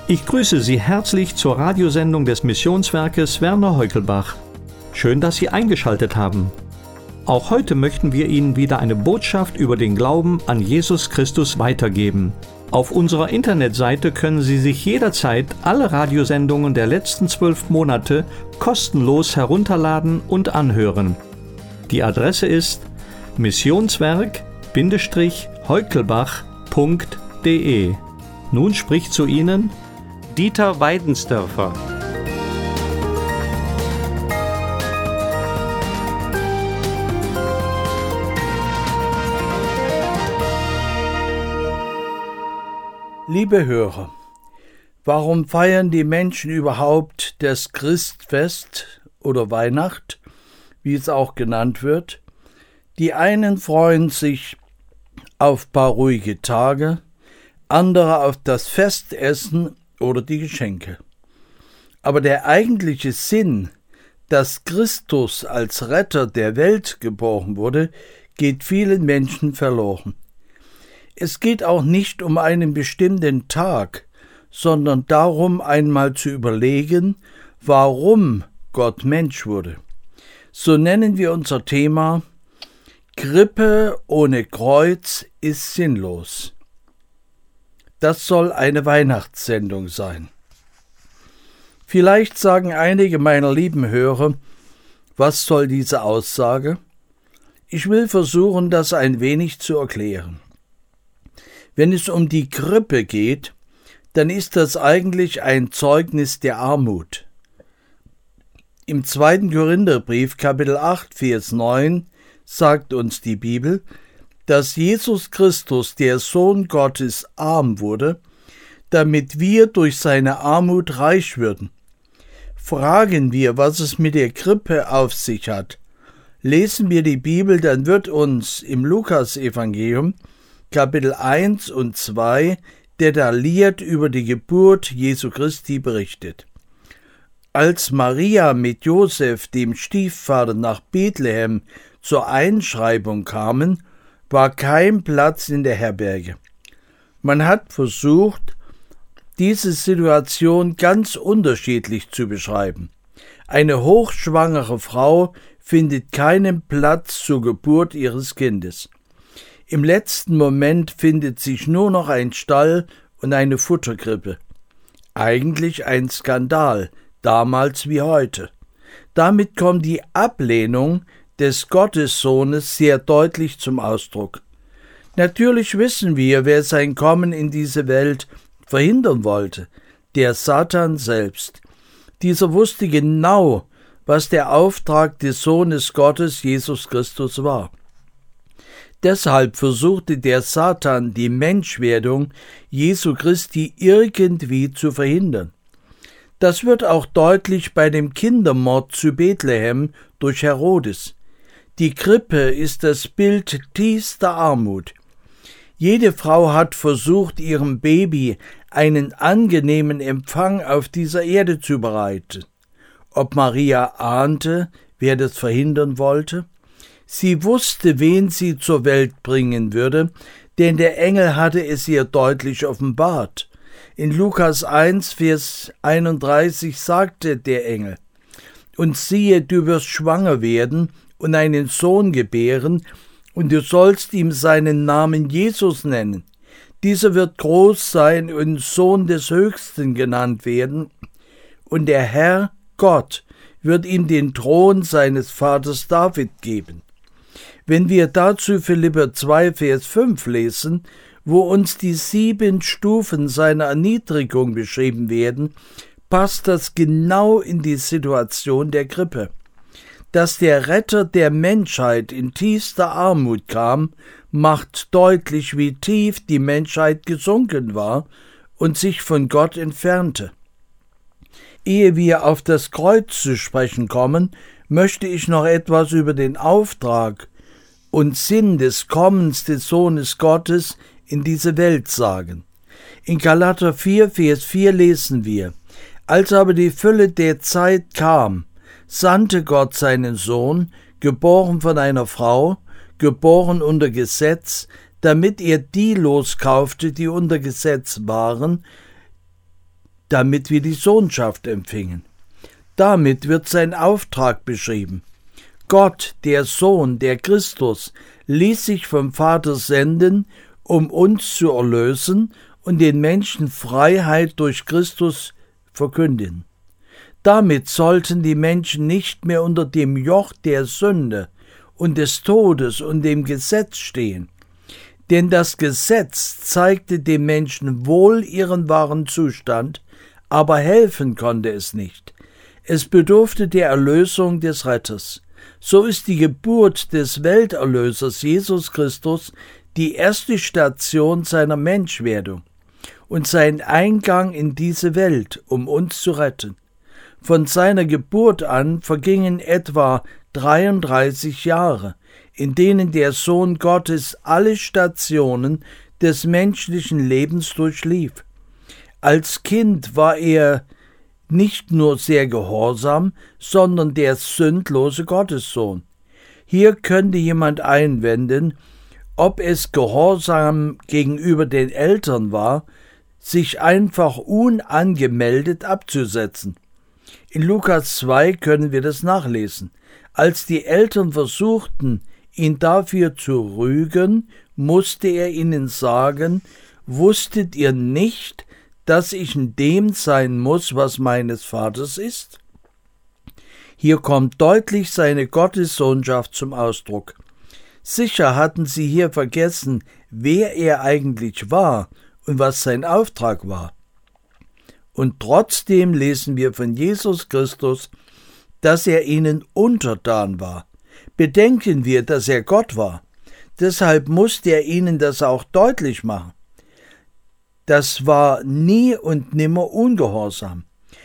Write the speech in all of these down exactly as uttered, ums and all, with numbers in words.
Ich grüße Sie herzlich zur Radiosendung des Missionswerkes Werner Heukelbach. Schön, dass Sie eingeschaltet haben. Auch heute möchten wir Ihnen wieder eine Botschaft über den Glauben an Jesus Christus weitergeben. Auf unserer Internetseite können Sie sich jederzeit alle Radiosendungen der letzten zwölf Monate kostenlos herunterladen und anhören. Die Adresse ist missionswerk-heukelbach punkt de. Nun spricht zu Ihnen Dieter Weidensdörfer. Liebe Hörer, warum feiern die Menschen überhaupt das Christfest oder Weihnacht, wie es auch genannt wird? Die einen freuen sich auf paar ruhige Tage, andere auf das Festessen oder die Geschenke. Aber der eigentliche Sinn, dass Christus als Retter der Welt geboren wurde, geht vielen Menschen verloren. Es geht auch nicht um einen bestimmten Tag, sondern darum, einmal zu überlegen, warum Gott Mensch wurde. So nennen wir unser Thema: Krippe ohne Kreuz ist sinnlos. Das soll eine Weihnachtssendung sein. Vielleicht sagen einige meiner lieben Hörer, was soll diese Aussage? Ich will versuchen, das ein wenig zu erklären. Wenn es um die Krippe geht, dann ist das eigentlich ein Zeugnis der Armut. Im zweiten Korintherbrief, Kapitel acht, Vers neun, sagt uns die Bibel, dass Jesus Christus, der Sohn Gottes, arm wurde, damit wir durch seine Armut reich würden. Fragen wir, was es mit der Krippe auf sich hat. Lesen wir die Bibel, dann wird uns im Lukas-Evangelium, Kapitel eins und zwei, detailliert über die Geburt Jesu Christi berichtet. Als Maria mit Josef, dem Stiefvater, nach Bethlehem zur Einschreibung kamen, war kein Platz in der Herberge. Man hat versucht, diese Situation ganz unterschiedlich zu beschreiben. Eine hochschwangere Frau findet keinen Platz zur Geburt ihres Kindes. Im letzten Moment findet sich nur noch ein Stall und eine Futterkrippe. Eigentlich ein Skandal, damals wie heute. Damit kommt die Ablehnung des Gottessohnes sehr deutlich zum Ausdruck. Natürlich wissen wir, wer sein Kommen in diese Welt verhindern wollte, der Satan selbst. Dieser wusste genau, was der Auftrag des Sohnes Gottes, Jesus Christus, war. Deshalb versuchte der Satan, die Menschwerdung Jesu Christi irgendwie zu verhindern. Das wird auch deutlich bei dem Kindermord zu Bethlehem durch Herodes. Die Krippe ist das Bild tiefster Armut. Jede Frau hat versucht, ihrem Baby einen angenehmen Empfang auf dieser Erde zu bereiten. Ob Maria ahnte, wer das verhindern wollte? Sie wusste, wen sie zur Welt bringen würde, denn der Engel hatte es ihr deutlich offenbart. In Lukas eins, Vers einunddreißig sagte der Engel: Und siehe, du wirst schwanger werden und einen Sohn gebären, und du sollst ihm seinen Namen Jesus nennen. Dieser wird groß sein und Sohn des Höchsten genannt werden, und der Herr Gott wird ihm den Thron seines Vaters David geben. Wenn wir dazu Philipper zwei, Vers fünf lesen, wo uns die sieben Stufen seiner Erniedrigung beschrieben werden, passt das genau in die Situation der Krippe. Dass der Retter der Menschheit in tiefster Armut kam, macht deutlich, wie tief die Menschheit gesunken war und sich von Gott entfernte. Ehe wir auf das Kreuz zu sprechen kommen, möchte ich noch etwas über den Auftrag und Sinn des Kommens des Sohnes Gottes in diese Welt sagen. In Galater vier, Vers vier lesen wir: Als aber die Fülle der Zeit kam, sandte Gott seinen Sohn, geboren von einer Frau, geboren unter Gesetz, damit er die loskaufte, die unter Gesetz waren, damit wir die Sohnschaft empfingen. Damit wird sein Auftrag beschrieben. Gott, der Sohn, der Christus, ließ sich vom Vater senden, um uns zu erlösen und den Menschen Freiheit durch Christus verkünden. Damit sollten die Menschen nicht mehr unter dem Joch der Sünde und des Todes und dem Gesetz stehen. Denn das Gesetz zeigte dem Menschen wohl ihren wahren Zustand, aber helfen konnte es nicht. Es bedurfte der Erlösung des Retters. So ist die Geburt des Welterlösers Jesus Christus die erste Station seiner Menschwerdung und sein Eingang in diese Welt, um uns zu retten. Von seiner Geburt an vergingen etwa dreiunddreißig Jahre, in denen der Sohn Gottes alle Stationen des menschlichen Lebens durchlief. Als Kind war er nicht nur sehr gehorsam, sondern der sündlose Gottessohn. Hier könnte jemand einwenden, ob es Gehorsam gegenüber den Eltern war, sich einfach unangemeldet abzusetzen. In Lukas zwei können wir das nachlesen. Als die Eltern versuchten, ihn dafür zu rügen, musste er ihnen sagen: Wusstet ihr nicht, dass ich in dem sein muss, was meines Vaters ist? Hier kommt deutlich seine Gottessohnschaft zum Ausdruck. Sicher hatten sie hier vergessen, wer er eigentlich war und was sein Auftrag war. Und trotzdem lesen wir von Jesus Christus, dass er ihnen untertan war. Bedenken wir, dass er Gott war. Deshalb musste er ihnen das auch deutlich machen. Das war nie und nimmer ungehorsam,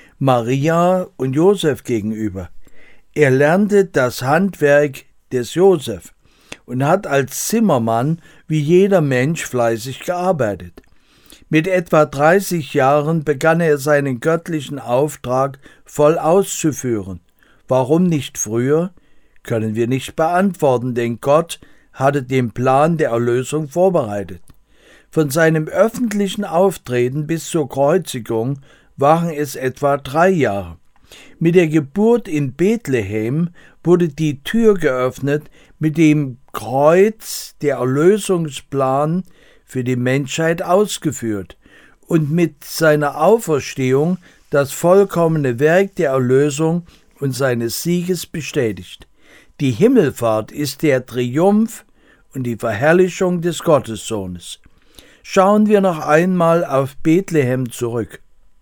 Maria und Josef gegenüber. Er lernte das Handwerk des Josef und hat als Zimmermann wie jeder Mensch fleißig gearbeitet. Mit etwa dreißig Jahren begann er seinen göttlichen Auftrag voll auszuführen. Warum nicht früher? Können wir nicht beantworten, denn Gott hatte den Plan der Erlösung vorbereitet. Von seinem öffentlichen Auftreten bis zur Kreuzigung waren es etwa drei Jahre. Mit der Geburt in Bethlehem wurde die Tür geöffnet, mit dem Kreuz der Erlösungsplan für die Menschheit ausgeführt und mit seiner Auferstehung das vollkommene Werk der Erlösung und seines Sieges bestätigt. Die Himmelfahrt ist der Triumph und die Verherrlichung des Gottessohnes. Schauen wir noch einmal auf Bethlehem zurück.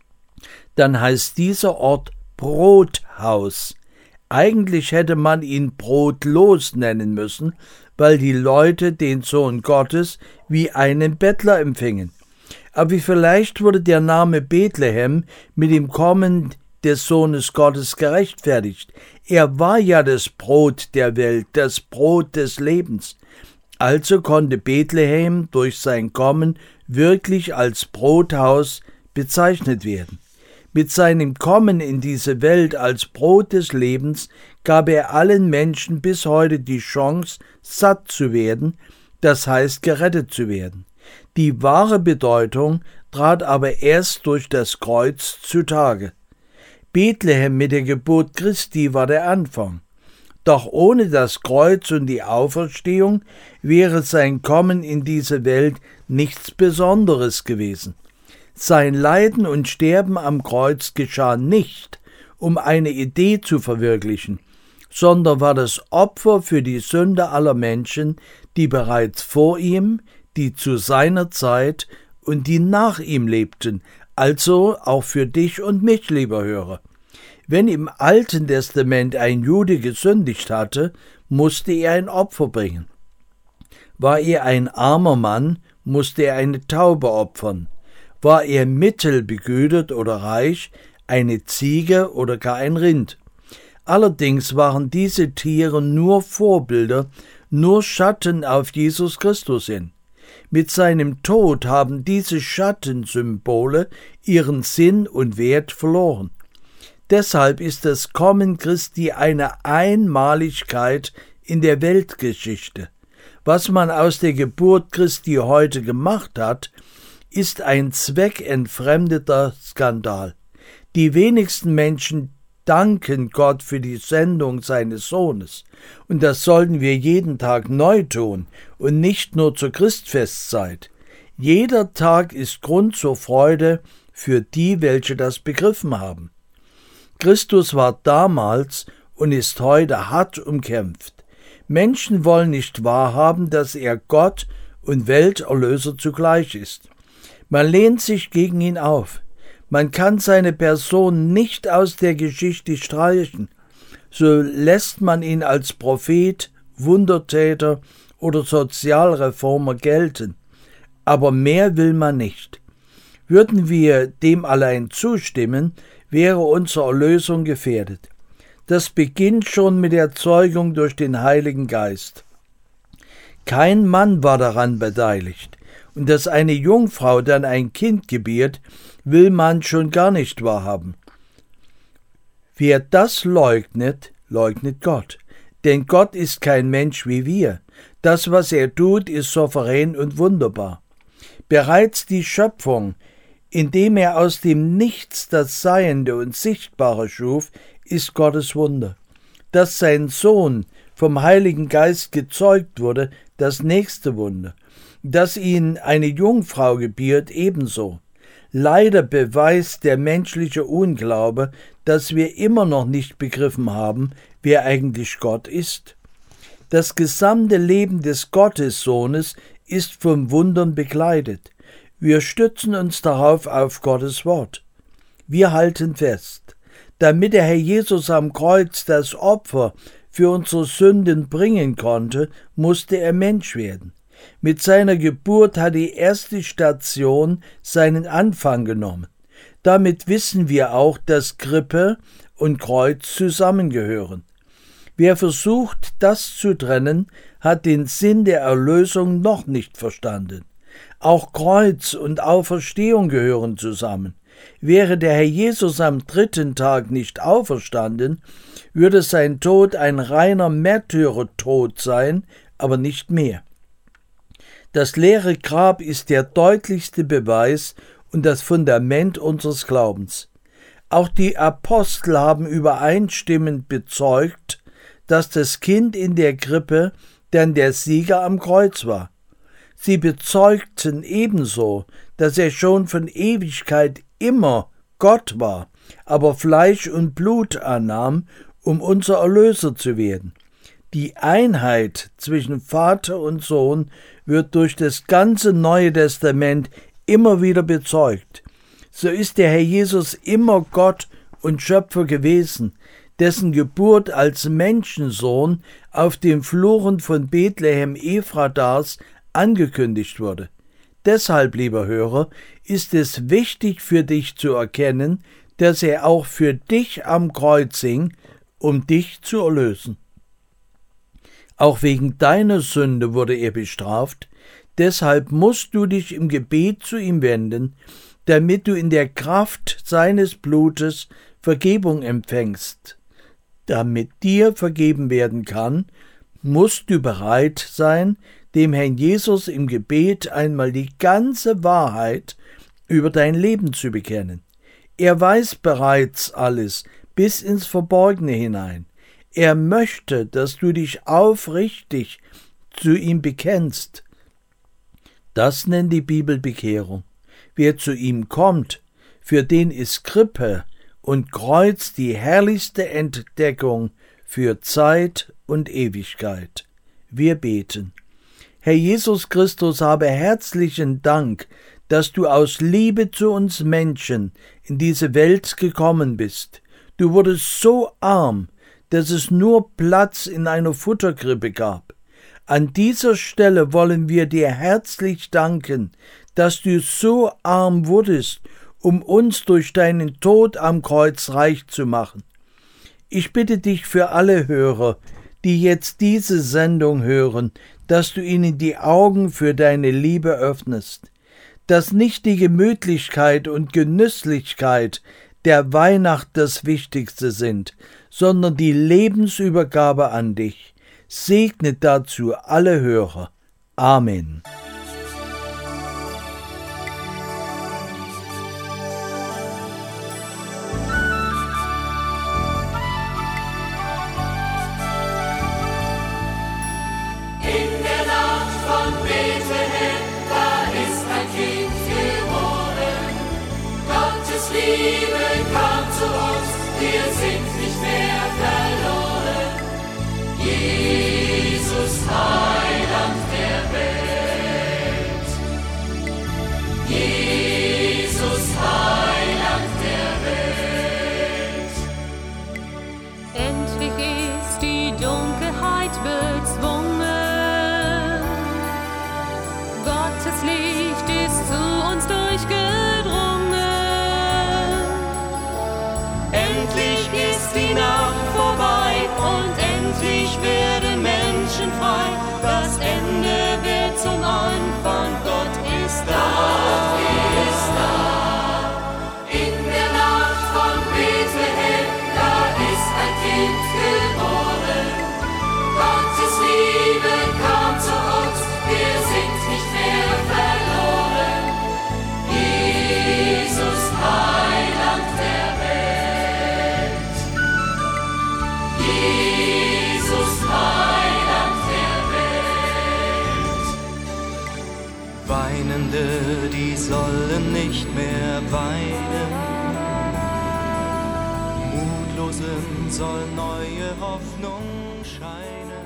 Dann heißt dieser Ort Brothaus. Eigentlich hätte man ihn brotlos nennen müssen, weil die Leute den Sohn Gottes wie einen Bettler empfingen. Aber vielleicht wurde der Name Bethlehem mit dem Kommen des Sohnes Gottes gerechtfertigt. Er war ja das Brot der Welt, das Brot des Lebens. Also konnte Bethlehem durch sein Kommen wirklich als Brothaus bezeichnet werden. Mit seinem Kommen in diese Welt als Brot des Lebens gab er allen Menschen bis heute die Chance, satt zu werden, das heißt gerettet zu werden. Die wahre Bedeutung trat aber erst durch das Kreuz zutage. Bethlehem mit der Geburt Christi war der Anfang. Doch ohne das Kreuz und die Auferstehung wäre sein Kommen in diese Welt nichts Besonderes gewesen. Sein Leiden und Sterben am Kreuz geschah nicht, um eine Idee zu verwirklichen, sondern war das Opfer für die Sünde aller Menschen, die bereits vor ihm, die zu seiner Zeit und die nach ihm lebten, also auch für dich und mich, lieber Hörer. Wenn im Alten Testament ein Jude gesündigt hatte, musste er ein Opfer bringen. War er ein armer Mann, musste er eine Taube opfern. War er mittelbegütert oder reich, eine Ziege oder gar ein Rind. Allerdings waren diese Tiere nur Vorbilder, nur Schatten auf Jesus Christus hin. Mit seinem Tod haben diese Schattensymbole ihren Sinn und Wert verloren. Deshalb ist das Kommen Christi eine Einmaligkeit in der Weltgeschichte. Was man aus der Geburt Christi heute gemacht hat, ist ein zweckentfremdeter Skandal. Die wenigsten Menschen danken Gott für die Sendung seines Sohnes, und das sollten wir jeden Tag neu tun und nicht nur zur Christfestzeit. Jeder Tag ist Grund zur Freude für die, welche das begriffen haben. Christus war damals und ist heute hart umkämpft. Menschen wollen nicht wahrhaben, dass er Gott und Welterlöser zugleich ist. Man lehnt sich gegen ihn auf. Man kann seine Person nicht aus der Geschichte streichen. So lässt man ihn als Prophet, Wundertäter oder Sozialreformer gelten. Aber mehr will man nicht. Würden wir dem allein zustimmen, wäre unsere Erlösung gefährdet. Das beginnt schon mit der Zeugung durch den Heiligen Geist. Kein Mann war daran beteiligt, und dass eine Jungfrau dann ein Kind gebiert, will man schon gar nicht wahrhaben. Wer das leugnet, leugnet Gott, denn Gott ist kein Mensch wie wir. Das, was er tut, ist souverän und wunderbar. Bereits die Schöpfung, indem er aus dem Nichts das Seiende und Sichtbare schuf, ist Gottes Wunder. Dass sein Sohn vom Heiligen Geist gezeugt wurde, das nächste Wunder. Dass ihn eine Jungfrau gebiert, ebenso. Leider beweist der menschliche Unglaube, dass wir immer noch nicht begriffen haben, wer eigentlich Gott ist. Das gesamte Leben des Gottessohnes ist von Wundern begleitet. Wir stützen uns darauf auf Gottes Wort. Wir halten fest, damit der Herr Jesus am Kreuz das Opfer für unsere Sünden bringen konnte, musste er Mensch werden. Mit seiner Geburt hat die erste Station seinen Anfang genommen. Damit wissen wir auch, dass Krippe und Kreuz zusammengehören. Wer versucht, das zu trennen, hat den Sinn der Erlösung noch nicht verstanden. Auch Kreuz und Auferstehung gehören zusammen. Wäre der Herr Jesus am dritten Tag nicht auferstanden, würde sein Tod ein reiner Märtyrertod sein, aber nicht mehr. Das leere Grab ist der deutlichste Beweis und das Fundament unseres Glaubens. Auch die Apostel haben übereinstimmend bezeugt, dass das Kind in der Krippe dann der Sieger am Kreuz war. Sie bezeugten ebenso, dass er schon von Ewigkeit immer Gott war, aber Fleisch und Blut annahm, um unser Erlöser zu werden. Die Einheit zwischen Vater und Sohn wird durch das ganze Neue Testament immer wieder bezeugt. So ist der Herr Jesus immer Gott und Schöpfer gewesen, dessen Geburt als Menschensohn auf den Fluren von Bethlehem Ephratas angekündigt wurde. Deshalb, lieber Hörer, ist es wichtig für dich zu erkennen, dass er auch für dich am Kreuz hing, um dich zu erlösen. Auch wegen deiner Sünde wurde er bestraft, deshalb musst du dich im Gebet zu ihm wenden, damit du in der Kraft seines Blutes Vergebung empfängst. Damit dir vergeben werden kann, musst du bereit sein, dem Herrn Jesus im Gebet einmal die ganze Wahrheit über dein Leben zu bekennen. Er weiß bereits alles, bis ins Verborgene hinein. Er möchte, dass du dich aufrichtig zu ihm bekennst. Das nennt die Bibel Bekehrung. Wer zu ihm kommt, für den ist Krippe und Kreuz die herrlichste Entdeckung für Zeit und Ewigkeit. Wir beten. Herr Jesus Christus, habe herzlichen Dank, dass du aus Liebe zu uns Menschen in diese Welt gekommen bist. Du wurdest so arm, dass es nur Platz in einer Futterkrippe gab. An dieser Stelle wollen wir dir herzlich danken, dass du so arm wurdest, um uns durch deinen Tod am Kreuz reich zu machen. Ich bitte dich für alle Hörer, die jetzt diese Sendung hören, dass du ihnen die Augen für deine Liebe öffnest, dass nicht die Gemütlichkeit und Genüsslichkeit der Weihnacht das Wichtigste sind, sondern die Lebensübergabe an dich. Segne dazu alle Hörer. Amen. wird bezwungen. Gottes Licht ist zu uns durchgedrungen. Endlich ist die Nacht vorbei und endlich werden Menschen frei. Das Ende wird zum Anfang, Gott ist da. Gott ist da. In der Nacht von Bethlehem, da ist ein Kind geboren. Gottes Liebe kam zu uns, wir sind nicht mehr verloren. Jesus, Heiland der Welt. Jesus, Heiland der Welt. Weinende, die sollen nicht mehr weinen. Mutlosen soll neue Hoffnung scheinen.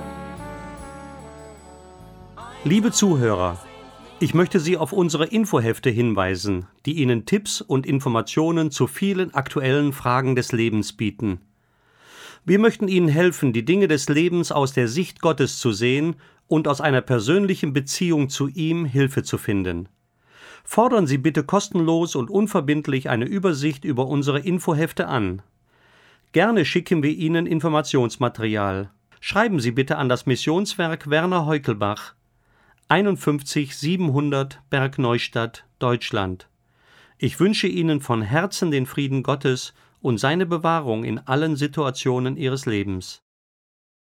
Liebe Zuhörer, ich möchte Sie auf unsere Infohefte hinweisen, die Ihnen Tipps und Informationen zu vielen aktuellen Fragen des Lebens bieten. Wir möchten Ihnen helfen, die Dinge des Lebens aus der Sicht Gottes zu sehen und aus einer persönlichen Beziehung zu ihm Hilfe zu finden. Fordern Sie bitte kostenlos und unverbindlich eine Übersicht über unsere Infohefte an. Gerne schicken wir Ihnen Informationsmaterial. Schreiben Sie bitte an das Missionswerk Werner Heukelbach, einundfünfzig siebenhundert Bergneustadt, Deutschland. Ich wünsche Ihnen von Herzen den Frieden Gottes und seine Bewahrung in allen Situationen Ihres Lebens.